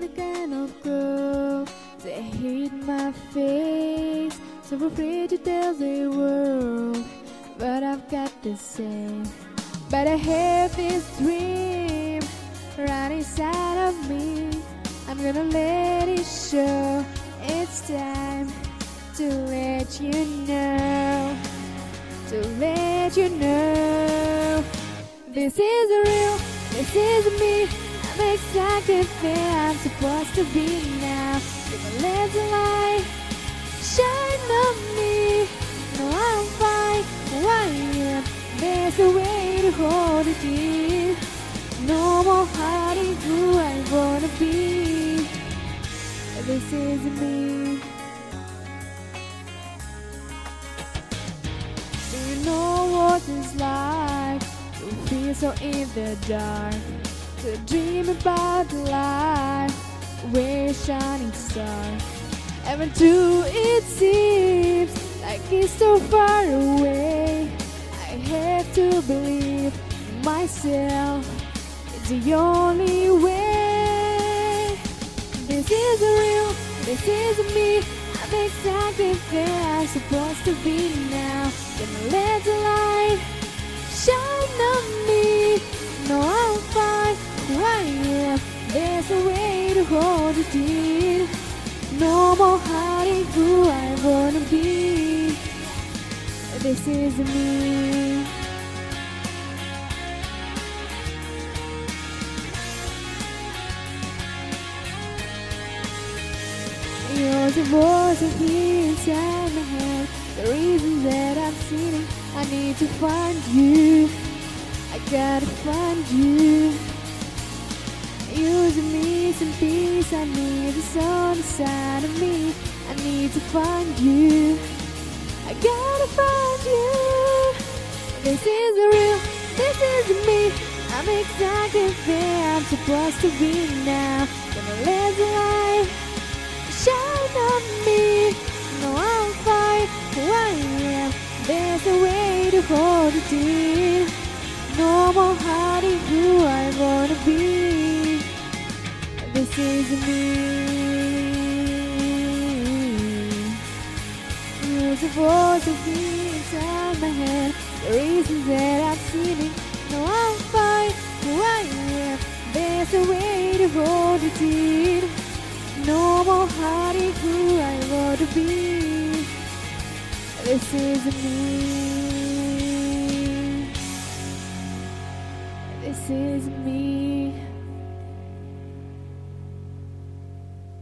the kind of girl that hate my face, so afraid to tell the world what I've got to say. But I have this dream right inside of me. I'm gonna let it show. It's time to let you know, to let you know. This is real, this is me. I'm exactly where I'm supposed to be now. Gonna let the light shine on me. No, I'm fine, who I am. There's a way to hold it in. No more hiding who I wanna be. This is me. Do you know what it's like to feel so in the dark? To dream about the life where a shining star. Even though it seems like it's so far away, I have to believe in myself. It's the only way. This is real, this is me. I'm exactly where I'm supposed to be now. Gonna let the light shine on me. No, I'm fine, who I am. There's a way to hold it in. No more hiding who I wanna be. This is me. You're the voice I hear inside my head. The reason that I'm sitting, I need to find you. I gotta find you. You're the missing piece I need. It's on the side of me. I need to find you. I gotta find you. This is real, this is me. I'm exactly where I'm supposed to be now. Gonna let the light shine on me. No, I'm fine, who I am. There's a way to hold it in. No more hiding who I wanna be. This is me. You're the voice of me inside my head. The reasons that I'm feeling. No, I'm fine, who I am. There's a way to hold it in. No more hiding who I want to be. This is me. This is me.